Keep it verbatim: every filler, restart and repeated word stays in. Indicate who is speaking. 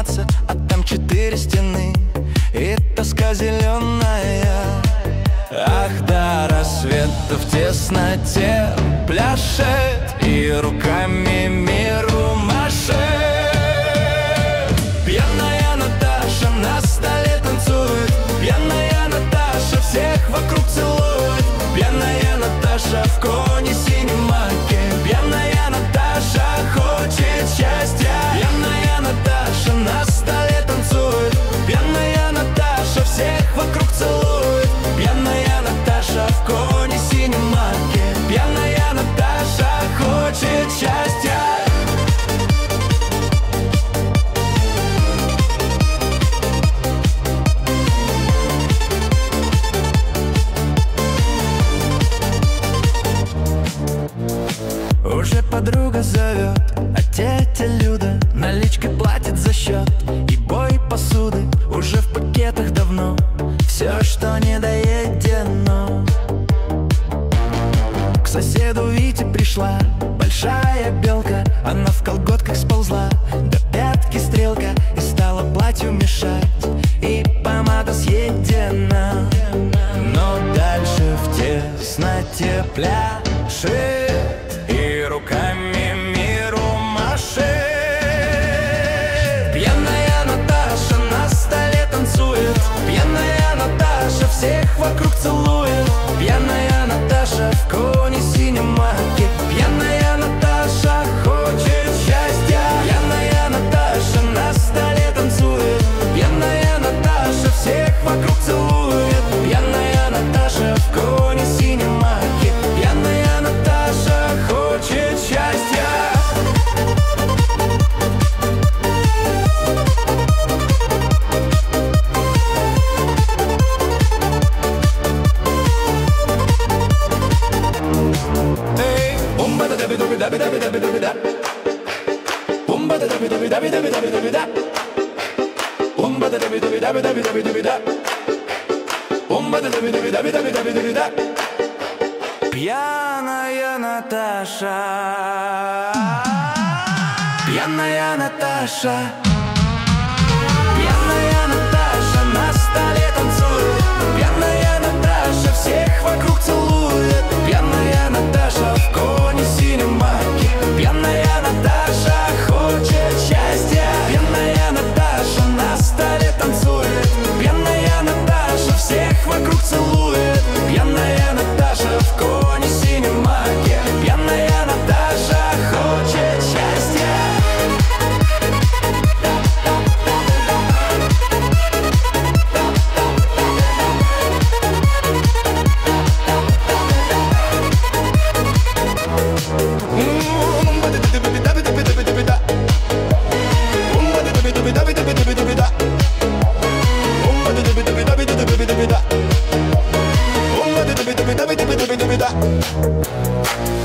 Speaker 1: подниматься, а там четыре стены и тоска зеленая. Ах, до рассвета в тесноте пляшет и руками миру машет. Пьяная Наташа на столе танцует, пьяная Наташа всех вокруг целует. Пьяная Наташа в коне синем маке, пьяная Наташа хочет счастья. Пьяная Наташа на столе танцует, пьяная Наташа всех вокруг целует. Пьяная Наташа в коне синем маке, пьяная Наташа хочет счастья. Уже подруга зовет, а тетя Люда наличкой платит за счет. И бой посуды уже в пакетах давно, все, что не доедено. К соседу Вите пришла большая белка, она в колготках сползла до пятки стрелка и стала платью мешать, и помада съедена. Но дальше в тесноте пляшет и руками миру машет. Пьяная Наташа на столе танцует, пьяная Наташа всех вокруг целует. Пьяная Наташа в коне синем маке, пьяная Наташа хочет счастья. Пьяная Наташа на столе танцует, пьяная Наташа всех вокруг целует. Пьяная Наташа в коне синем маке, пьяная Наташа хочет счастья. Пьяная Наташа, пьяная Наташа, пьяная Наташа на столе танцует, пьяная Наташа всех вокруг целует. Пьяная Наташа в коне синем маке, пьяная Наташа хочет счастья. Пьяная Наташа на столе танцует, пьяная Наташа всех вокруг целует. Пьяная Наташа в коне синем маке, пьяная Наташа хочет счастья.
Speaker 2: Да.